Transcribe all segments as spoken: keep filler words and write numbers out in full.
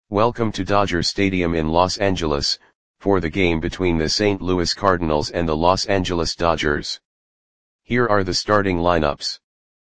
Welcome to Dodger Stadium in Los Angeles, for the game between the Saint Louis Cardinals and the Los Angeles Dodgers. Here are the starting lineups.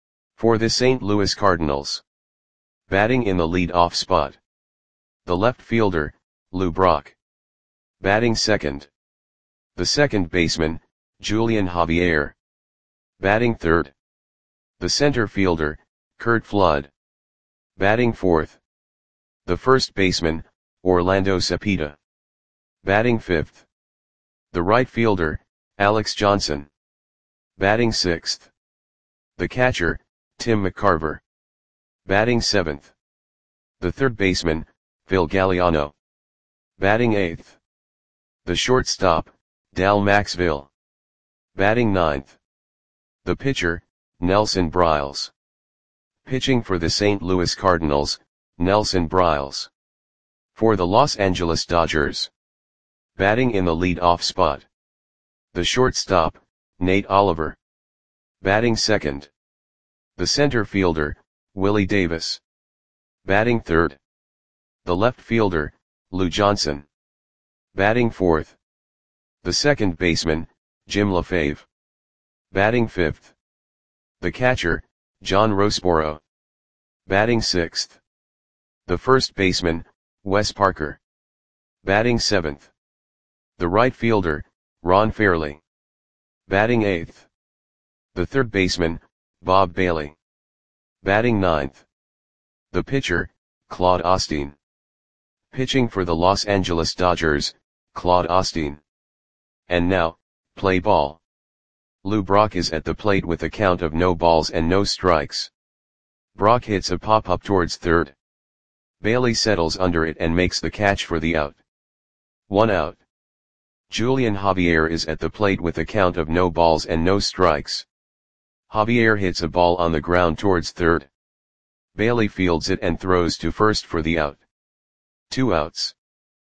For the Saint Louis Cardinals. Batting in the lead-off spot. The left fielder, Lou Brock. Batting second. The second baseman, Julian Javier. Batting third. The center fielder, Curt Flood. Batting fourth. The first baseman, Orlando Cepeda. Batting fifth. The right fielder, Alex Johnson. Batting sixth. The catcher, Tim McCarver. Batting seventh. The third baseman, Phil Galliano. Batting eighth. The shortstop, Dal Maxville. Batting ninth. The pitcher, Nelson Briles. Pitching for the Saint Louis Cardinals, Nelson Briles. For the Los Angeles Dodgers. Batting in the lead-off spot. The shortstop, Nate Oliver. Batting second. The center fielder, Willie Davis. Batting third. The left fielder, Lou Johnson. Batting fourth. The second baseman, Jim LaFave. Batting fifth. The catcher, John Roseboro. Batting sixth. The first baseman, Wes Parker. Batting seventh. The right fielder, Ron Fairly. Batting eighth. The third baseman, Bob Bailey. Batting ninth. The pitcher, Claude Osteen. Pitching for the Los Angeles Dodgers, Claude Osteen. And now, play ball. Lou Brock is at the plate with a count of no balls and no strikes. Brock hits a pop-up towards third. Bailey settles under it and makes the catch for the out. One out. Julian Javier is at the plate with a count of no balls and no strikes. Javier hits a ball on the ground towards third. Bailey fields it and throws to first for the out. Two outs.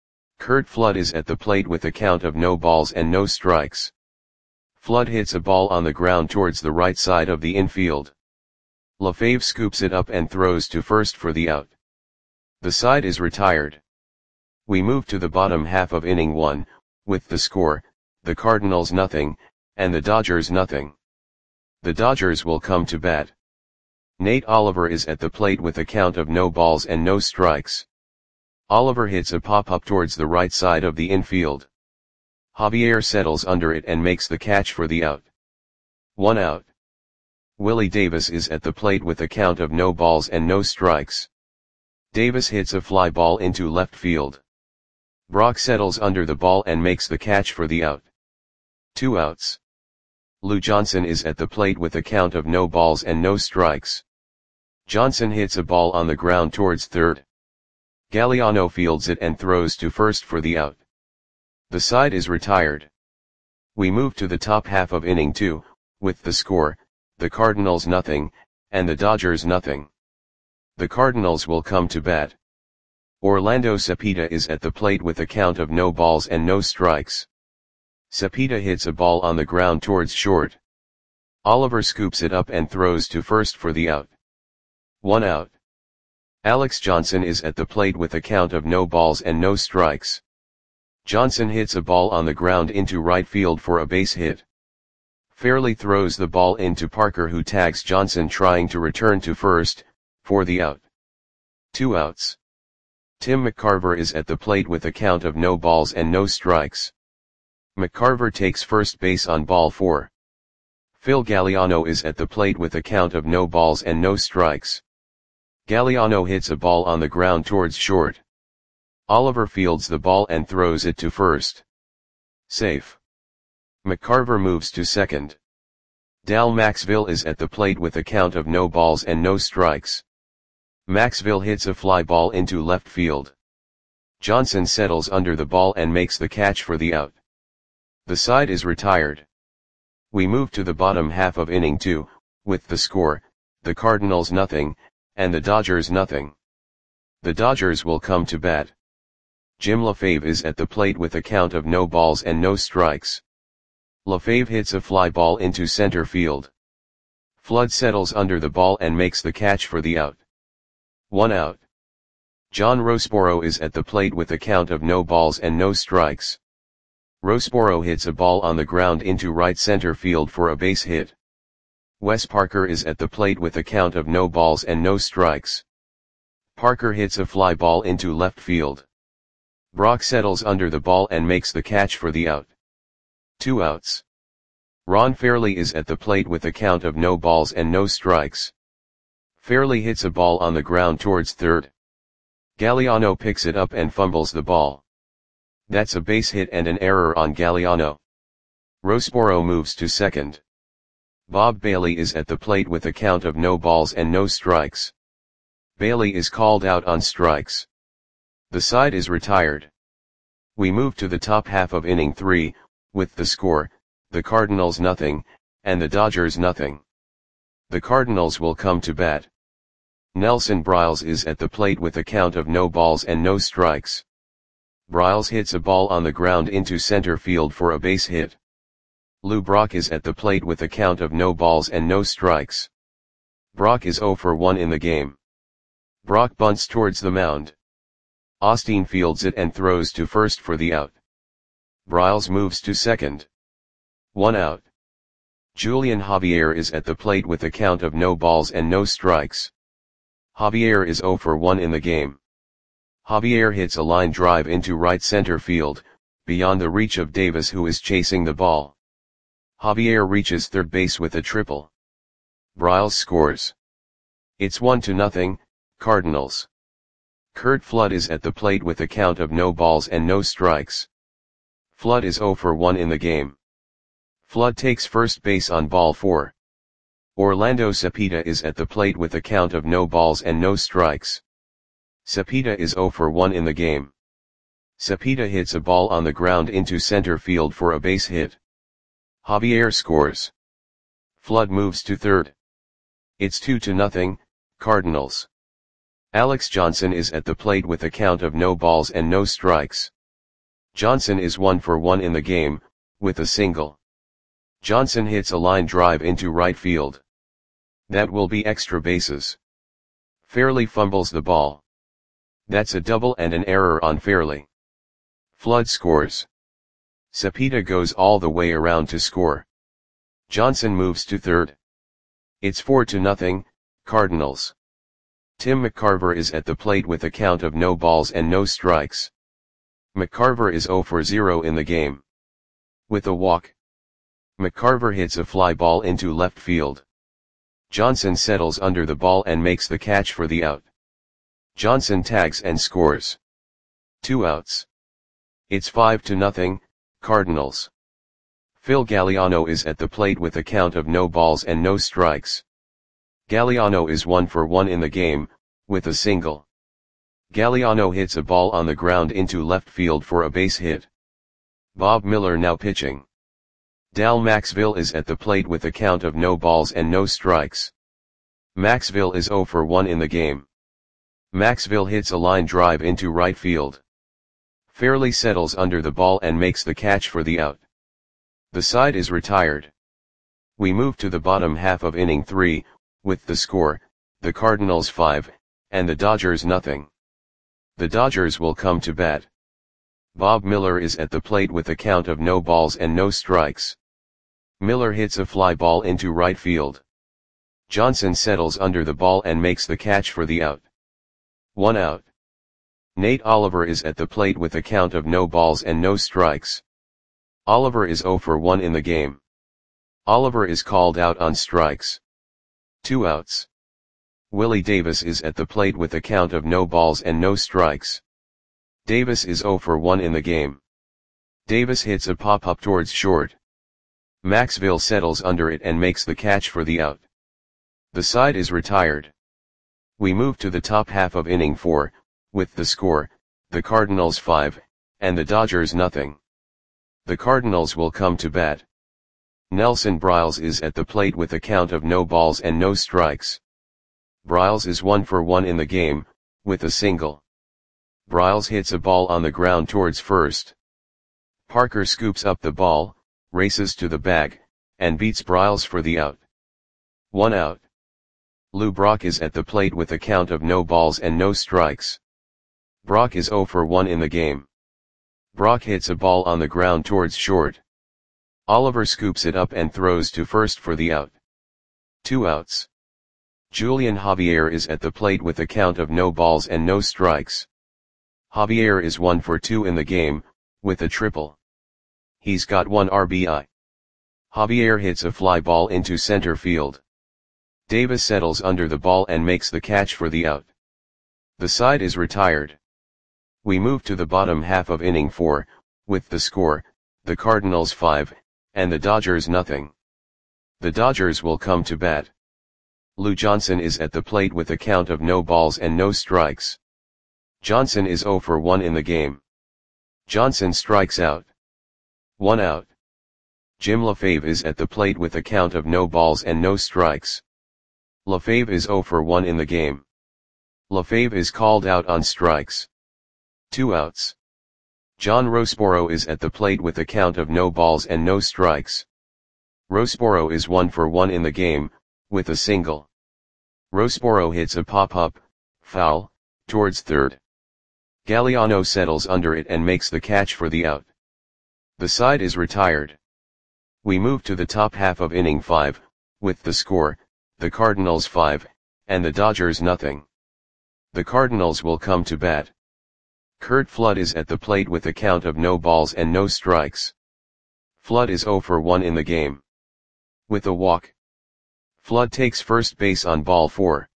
Curt Flood is at the plate with a count of no balls and no strikes. Flood hits a ball on the ground towards the right side of the infield. LaFave scoops it up and throws to first for the out. The side is retired. We move to the bottom half of inning one, with the score, the Cardinals nothing, and the Dodgers nothing. The Dodgers will come to bat. Nate Oliver is at the plate with a count of no balls and no strikes. Oliver hits a pop-up towards the right side of the infield. Javier settles under it and makes the catch for the out. One out. Willie Davis is at the plate with a count of no balls and no strikes. Davis hits a fly ball into left field. Brock settles under the ball and makes the catch for the out. Two outs. Lou Johnson is at the plate with a count of no balls and no strikes. Johnson hits a ball on the ground towards third. Galliano fields it and throws to first for the out. The side is retired. We move to the top half of inning two, with the score, the Cardinals nothing, and the Dodgers nothing. The Cardinals will come to bat. Orlando Cepeda is at the plate with a count of no balls and no strikes. Cepeda hits a ball on the ground towards short. Oliver scoops it up and throws to first for the out. One out. Alex Johnson is at the plate with a count of no balls and no strikes. Johnson hits a ball on the ground into right field for a base hit. Fairly throws the ball into Parker, who tags Johnson trying to return to first, for the out. Two outs. Tim McCarver is at the plate with a count of no balls and no strikes. McCarver takes first base on ball four. Phil Galliano is at the plate with a count of no balls and no strikes. Galliano hits a ball on the ground towards short. Oliver fields the ball and throws it to first. Safe. McCarver moves to second. Dal Maxville is at the plate with a count of no balls and no strikes. Maxville hits a fly ball into left field. Johnson settles under the ball and makes the catch for the out. The side is retired. We move to the bottom half of inning two, with the score, the Cardinals nothing, and the Dodgers nothing. The Dodgers will come to bat. Jim LaFave is at the plate with a count of no balls and no strikes. LaFave hits a fly ball into center field. Flood settles under the ball and makes the catch for the out. One out. John Rosporo is at the plate with a count of no balls and no strikes. Rosporo hits a ball on the ground into right center field for a base hit. Wes Parker is at the plate with a count of no balls and no strikes. Parker hits a fly ball into left field. Brock settles under the ball and makes the catch for the out. Two outs. Ron Fairly is at the plate with a count of no balls and no strikes. Fairly hits a ball on the ground towards third. Galliano picks it up and fumbles the ball. That's a base hit and an error on Galliano. Rosporo moves to second. Bob Bailey is at the plate with a count of no balls and no strikes. Bailey is called out on strikes. The side is retired. We move to the top half of inning three, with the score, the Cardinals nothing, and the Dodgers nothing. The Cardinals will come to bat. Nelson Briles is at the plate with a count of no balls and no strikes. Briles hits a ball on the ground into center field for a base hit. Lou Brock is at the plate with a count of no balls and no strikes. Brock is oh for one in the game. Brock bunts towards the mound. Austin fields it and throws to first for the out. Briles moves to second. One out. Julian Javier is at the plate with a count of no balls and no strikes. Javier is oh for one in the game. Javier hits a line drive into right center field, beyond the reach of Davis, who is chasing the ball. Javier reaches third base with a triple. Briles scores. It's one to nothing, Cardinals. Curt Flood is at the plate with a count of no balls and no strikes. Flood is oh for one in the game. Flood takes first base on ball four. Orlando Cepeda is at the plate with a count of no balls and no strikes. Cepeda is oh for one in the game. Cepeda hits a ball on the ground into center field for a base hit. Javier scores. Flood moves to third. It's two to nothing, Cardinals. Alex Johnson is at the plate with a count of no balls and no strikes. Johnson is one for one in the game, with a single. Johnson hits a line drive into right field. That will be extra bases. Fairly fumbles the ball. That's a double and an error on Fairly. Flood scores. Cepeda goes all the way around to score. Johnson moves to third. It's four to nothing, Cardinals. Tim McCarver is at the plate with a count of no balls and no strikes. McCarver is oh for zero in the game. With a walk. McCarver hits a fly ball into left field. Johnson settles under the ball and makes the catch for the out. Johnson tags and scores. Two outs. It's five to nothing, Cardinals. Phil Galliano is at the plate with a count of no balls and no strikes. Galliano is one for one in the game, with a single. Galliano hits a ball on the ground into left field for a base hit. Bob Miller now pitching. Dal Maxville is at the plate with a count of no balls and no strikes. Maxville is oh for one in the game. Maxville hits a line drive into right field. Fairly settles under the ball and makes the catch for the out. The side is retired. We move to the bottom half of inning three, with the score, the Cardinals five, and the Dodgers nothing. The Dodgers will come to bat. Bob Miller is at the plate with a count of no balls and no strikes. Miller hits a fly ball into right field. Johnson settles under the ball and makes the catch for the out. One out. Nate Oliver is at the plate with a count of no balls and no strikes. Oliver is oh for one in the game. Oliver is called out on strikes. Two outs. Willie Davis is at the plate with a count of no balls and no strikes. Davis is oh for one in the game. Davis hits a pop-up towards short. Maxville settles under it and makes the catch for the out. The side is retired. We move to the top half of inning four, with the score, the Cardinals five, and the Dodgers nothing. The Cardinals will come to bat. Nelson Briles is at the plate with a count of no balls and no strikes. Briles is one for one in the game, with a single. Briles hits a ball on the ground towards first. Parker scoops up the ball, races to the bag, and beats Briles for the out. One out. Lou Brock is at the plate with a count of no balls and no strikes. Brock is zero for one in the game. Brock hits a ball on the ground towards short. Oliver scoops it up and throws to first for the out. Two outs. Julian Javier is at the plate with a count of no balls and no strikes. Javier is one for two in the game, with a triple. He's got one R B I. Javier hits a fly ball into center field. Davis settles under the ball and makes the catch for the out. The side is retired. We move to the bottom half of inning four, with the score, the Cardinals five, and the Dodgers nothing. The Dodgers will come to bat. Lou Johnson is at the plate with a count of no balls and no strikes. Johnson is zero for one in the game. Johnson strikes out. One out. Jim LaFave is at the plate with a count of no balls and no strikes. LaFave is zero for one in the game. LaFave is called out on strikes. Two outs. John Rosboro is at the plate with a count of no balls and no strikes. Rosboro is one for one in the game, with a single. Rosboro hits a pop-up, foul, towards third. Galliano settles under it and makes the catch for the out. The side is retired. We move to the top half of inning five, with the score, the Cardinals five, and the Dodgers nothing. The Cardinals will come to bat. Curt Flood is at the plate with a count of no balls and no strikes. Flood is zero for one in the game. With a walk. Flood takes first base on ball four.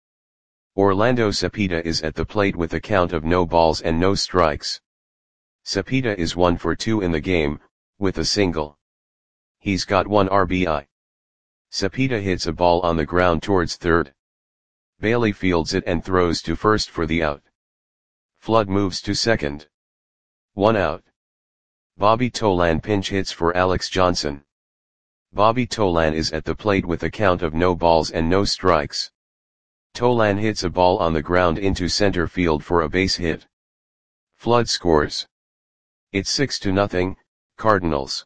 Orlando Cepeda is at the plate with a count of no balls and no strikes. Cepeda is one for two in the game, with a single. He's got one R B I. Cepeda hits a ball on the ground towards third. Bailey fields it and throws to first for the out. Flood moves to second. One out. Bobby Tolan pinch hits for Alex Johnson. Bobby Tolan is at the plate with a count of no balls and no strikes. Tolan hits a ball on the ground into center field for a base hit. Flood scores. It's six to nothing, Cardinals.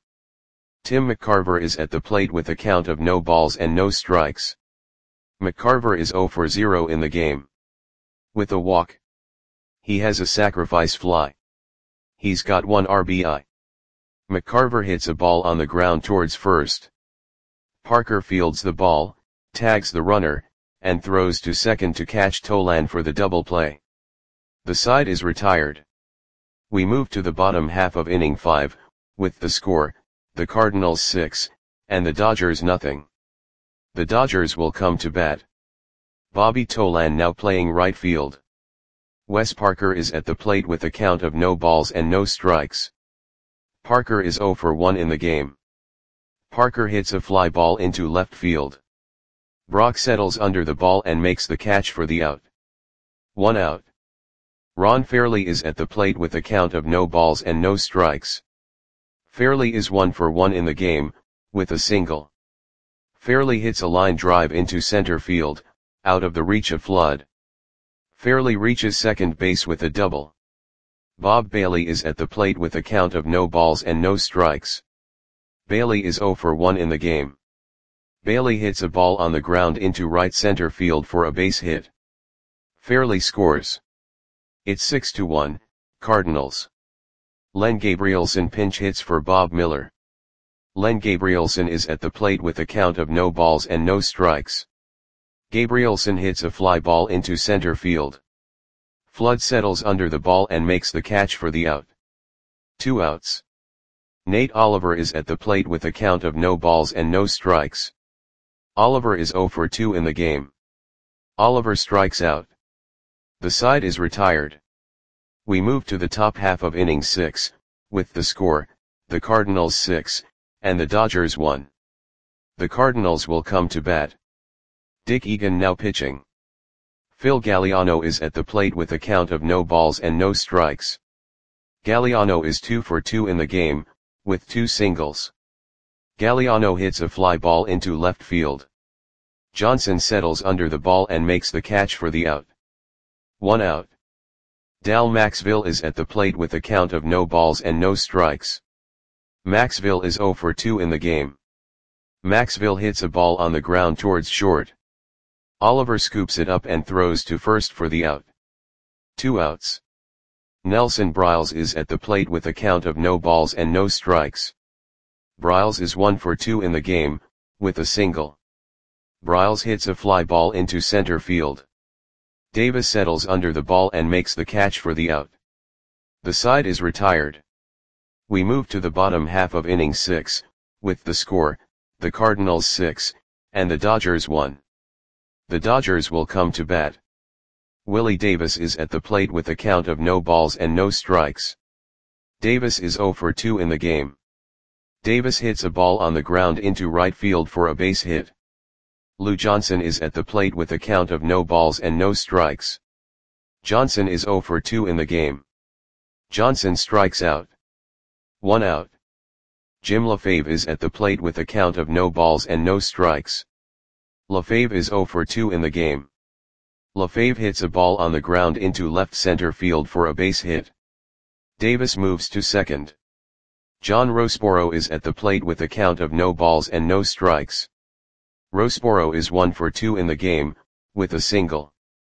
Tim McCarver is at the plate with a count of no balls and no strikes. McCarver is zero for zero in the game. With a walk. He has a sacrifice fly. He's got one R B I. McCarver hits a ball on the ground towards first. Parker fields the ball, tags the runner, and throws to second to catch Tolan for the double play. The side is retired. We move to the bottom half of inning five, with the score, the Cardinals six, and the Dodgers nothing. The Dodgers will come to bat. Bobby Tolan now playing right field. Wes Parker is at the plate with a count of no balls and no strikes. Parker is zero for one in the game. Parker hits a fly ball into left field. Brock settles under the ball and makes the catch for the out. One out. Ron Fairly is at the plate with a count of no balls and no strikes. Fairly is one for one in the game, with a single. Fairly hits a line drive into center field, out of the reach of Flood. Fairly reaches second base with a double. Bob Bailey is at the plate with a count of no balls and no strikes. Bailey is zero for one in the game. Bailey hits a ball on the ground into right center field for a base hit. Fairly scores. It's six to one, Cardinals. Len Gabrielson pinch hits for Bob Miller. Len Gabrielson is at the plate with a count of no balls and no strikes. Gabrielson hits a fly ball into center field. Flood settles under the ball and makes the catch for the out. Two outs. Nate Oliver is at the plate with a count of no balls and no strikes. Oliver is zero for two in the game. Oliver strikes out. The side is retired. We move to the top half of inning six, with the score, the Cardinals six, and the Dodgers one. The Cardinals will come to bat. Dick Egan now pitching. Phil Galliano is at the plate with a count of no balls and no strikes. Galliano is two for two in the game, with two singles. Galliano hits a fly ball into left field. Johnson settles under the ball and makes the catch for the out. One out. Dal Maxville is at the plate with a count of no balls and no strikes. Maxville is zero for two in the game. Maxville hits a ball on the ground towards short. Oliver scoops it up and throws to first for the out. Two outs. Nelson Briles is at the plate with a count of no balls and no strikes. Briles is one for two in the game, with a single. Briles hits a fly ball into center field. Davis settles under the ball and makes the catch for the out. The side is retired. We move to the bottom half of inning six, with the score, the Cardinals six, and the Dodgers one. The Dodgers will come to bat. Willie Davis is at the plate with a count of no balls and no strikes. Davis is zero for two in the game. Davis hits a ball on the ground into right field for a base hit. Lou Johnson is at the plate with a count of no balls and no strikes. Johnson is zero for two in the game. Johnson strikes out. One out. Jim LaFave is at the plate with a count of no balls and no strikes. LaFave is zero for two in the game. LaFave hits a ball on the ground into left center field for a base hit. Davis moves to second. John Rossboro is at the plate with a count of no balls and no strikes. Rossboro is one for two in the game, with a single.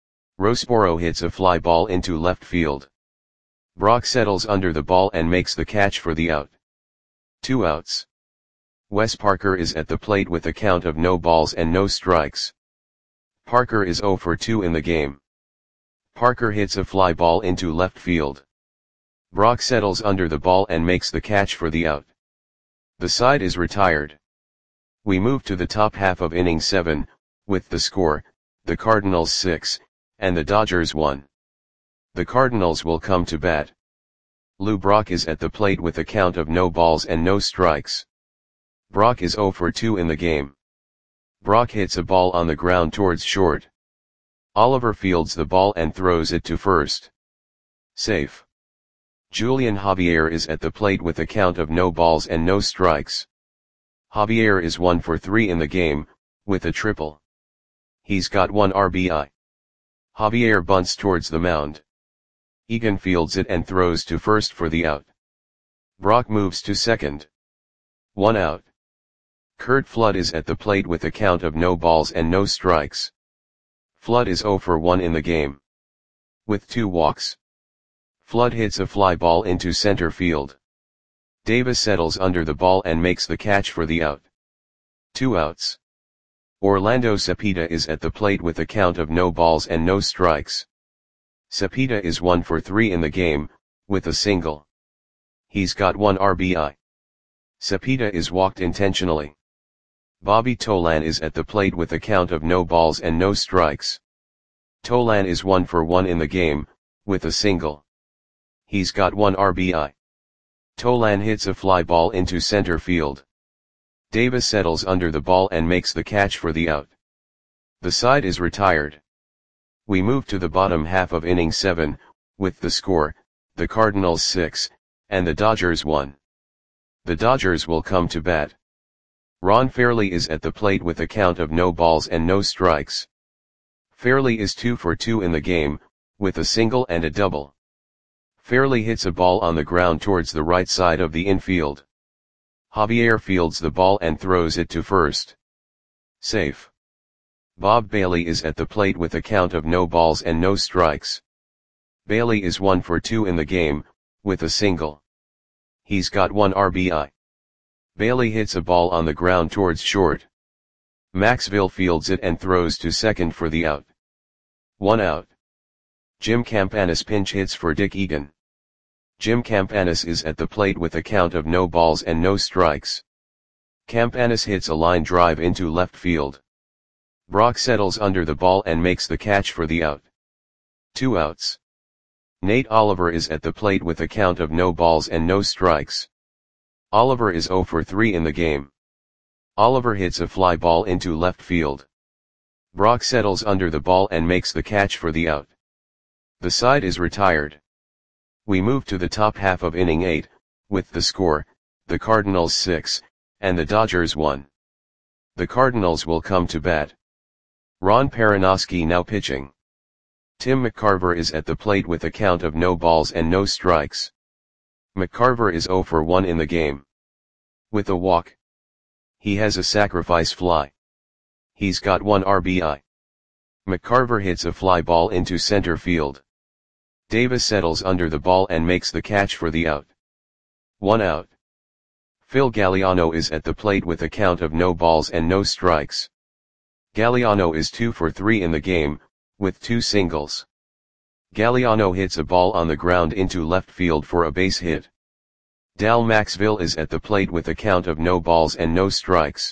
Rossboro hits a fly ball into left field. Brock settles under the ball and makes the catch for the out. Two outs. Wes Parker is at the plate with a count of no balls and no strikes. Parker is zero for two in the game. Parker hits a fly ball into left field. Brock settles under the ball and makes the catch for the out. The side is retired. We move to the top half of inning seven, with the score, the Cardinals six, and the Dodgers one. The Cardinals will come to bat. Lou Brock is at the plate with a count of no balls and no strikes. Brock is zero for two in the game. Brock hits a ball on the ground towards short. Oliver fields the ball and throws it to first. Safe. Julian Javier is at the plate with a count of no balls and no strikes. Javier is one for three in the game, with a triple. He's got one R B I. Javier bunts towards the mound. Egan fields it and throws to first for the out. Brock moves to second. One out. Curt Flood is at the plate with a count of no balls and no strikes. Flood is zero for one in the game. With two walks. Flood hits a fly ball into center field. Davis settles under the ball and makes the catch for the out. Two outs. Orlando Cepeda is at the plate with a count of no balls and no strikes. Cepeda is one for three in the game, with a single. He's got one R B I. Cepeda is walked intentionally. Bobby Tolan is at the plate with a count of no balls and no strikes. Tolan is one for one in the game, with a single. He's got one R B I. Tolan hits a fly ball into center field. Davis settles under the ball and makes the catch for the out. The side is retired. We move to the bottom half of inning seven, with the score, the Cardinals six, and the Dodgers one. The Dodgers will come to bat. Ron Fairly is at the plate with a count of no balls and no strikes. Fairly is two for two in the game, with a single and a double. Fairly hits a ball on the ground towards the right side of the infield. Javier fields the ball and throws it to first. Safe. Bob Bailey is at the plate with a count of no balls and no strikes. Bailey is one for two in the game, with a single. He's got one R B I. Bailey hits a ball on the ground towards short. Maxville fields it and throws to second for the out. One out. Jim Campanis pinch hits for Dick Egan. Jim Campanis is at the plate with a count of no balls and no strikes. Campanis hits a line drive into left field. Brock settles under the ball and makes the catch for the out. Two outs. Nate Oliver is at the plate with a count of no balls and no strikes. Oliver is zero for three in the game. Oliver hits a fly ball into left field. Brock settles under the ball and makes the catch for the out. The side is retired. We move to the top half of inning eight, with the score, the Cardinals six, and the Dodgers one. The Cardinals will come to bat. Ron Perinoski now pitching. Tim McCarver is at the plate with a count of no balls and no strikes. McCarver is zero for one in the game. With a walk. He has a sacrifice fly. He's got one R B I. McCarver hits a fly ball into center field. Davis settles under the ball and makes the catch for the out. One out. Phil Galliano is at the plate with a count of no balls and no strikes. Galliano is two for three in the game, with two singles. Galliano hits a ball on the ground into left field for a base hit. Dal Maxville is at the plate with a count of no balls and no strikes.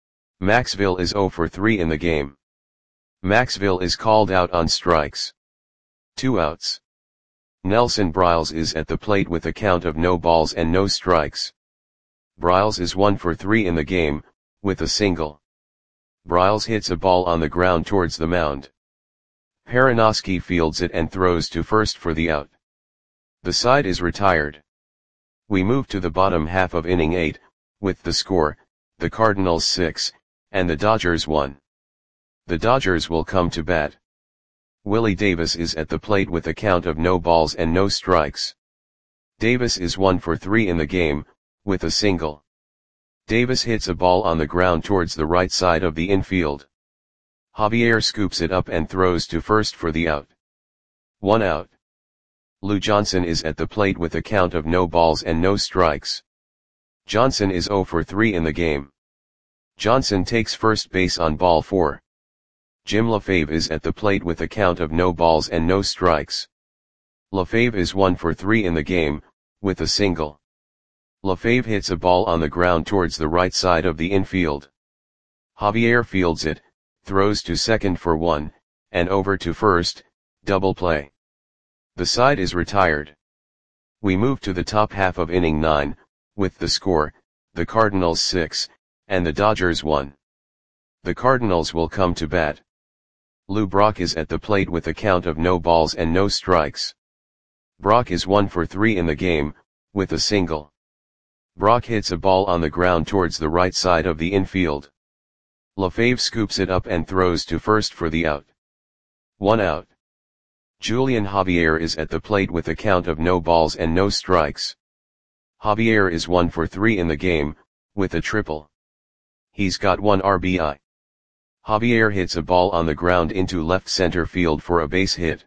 Maxville is zero for three in the game. Maxville is called out on strikes. Two outs. Nelson Briles is at the plate with a count of no balls and no strikes. Briles is one for three in the game, with a single. Briles hits a ball on the ground towards the mound. Perinoski fields it and throws to first for the out. The side is retired. We move to the bottom half of inning eight, with the score, the Cardinals six, and the Dodgers one. The Dodgers will come to bat. Willie Davis is at the plate with a count of no balls and no strikes. Davis is one for three in the game, with a single. Davis hits a ball on the ground towards the right side of the infield. Javier scoops it up and throws to first for the out. One out. Lou Johnson is at the plate with a count of no balls and no strikes. Johnson is zero for three in the game. Johnson takes first base on ball four. Jim LaFave is at the plate with a count of no balls and no strikes. LaFave is one for three in the game, with a single. LaFave hits a ball on the ground towards the right side of the infield. Javier fields it, throws to second for one, and over to first, double play. The side is retired. We move to the top half of inning nine, with the score, the Cardinals six, and the Dodgers one. The Cardinals will come to bat. Lou Brock is at the plate with a count of no balls and no strikes. Brock is one for three in the game, with a single. Brock hits a ball on the ground towards the right side of the infield. LaFave scoops it up and throws to first for the out. One out. Julian Javier is at the plate with a count of no balls and no strikes. Javier is one for three in the game, with a triple. He's got one R B I. Javier hits a ball on the ground into left center field for a base hit.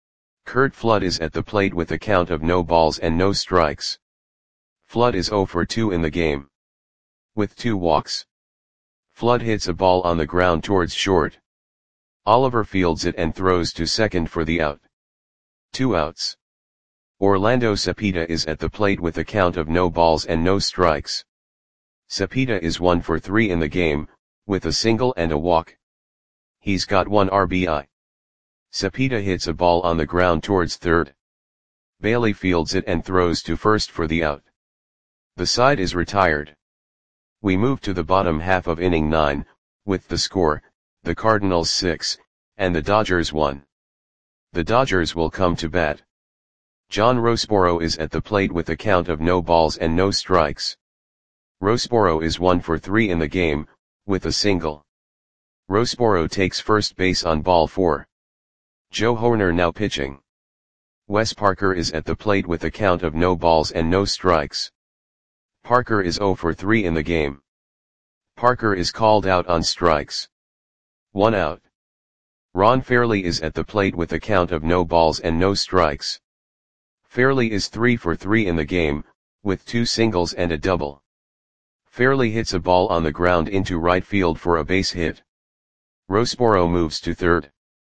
Curt Flood is at the plate with a count of no balls and no strikes. Flood is zero for two in the game, with two walks. Flood hits a ball on the ground towards short. Oliver fields it and throws to second for the out. Two outs. Orlando Cepeda is at the plate with a count of no balls and no strikes. Cepeda is one for three in the game, with a single and a walk. He's got one R B I. Cepeda hits a ball on the ground towards third. Bailey fields it and throws to first for the out. The side is retired. We move to the bottom half of inning nine, with the score, the Cardinals six, and the Dodgers one. The Dodgers will come to bat. John Roseboro is at the plate with a count of no balls and no strikes. Roseboro is one for three in the game, with a single. Roseboro takes first base on ball four. Joe Hoerner now pitching. Wes Parker is at the plate with a count of no balls and no strikes. Parker is zero for three in the game. Parker is called out on strikes. One out. Ron Fairly is at the plate with a count of no balls and no strikes. Fairly is three for three in the game, with two singles and a double. Fairly hits a ball on the ground into right field for a base hit. Roseboro moves to third.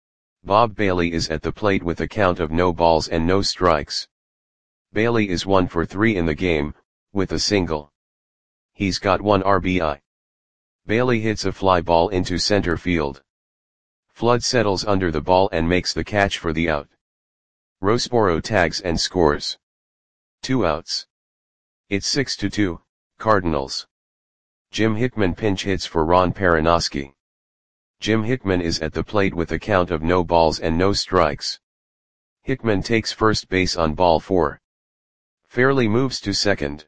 Bob Bailey is at the plate with a count of no balls and no strikes. Bailey is one for three in the game, with a single. He's got one R B I. Bailey hits a fly ball into center field. Flood settles under the ball and makes the catch for the out. Roseboro tags and scores. Two outs. It's six to two, Cardinals. Jim Hickman pinch hits for Ron Perinoski. Jim Hickman is at the plate with a count of no balls and no strikes. Hickman takes first base on ball four. Fairly moves to second.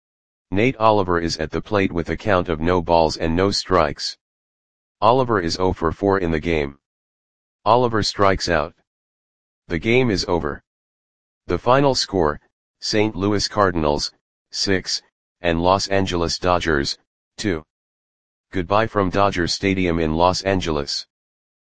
Nate Oliver is at the plate with a count of no balls and no strikes. Oliver is zero for four in the game. Oliver strikes out. The game is over. The final score, Saint Louis Cardinals, six, and Los Angeles Dodgers, two. Goodbye from Dodger Stadium in Los Angeles.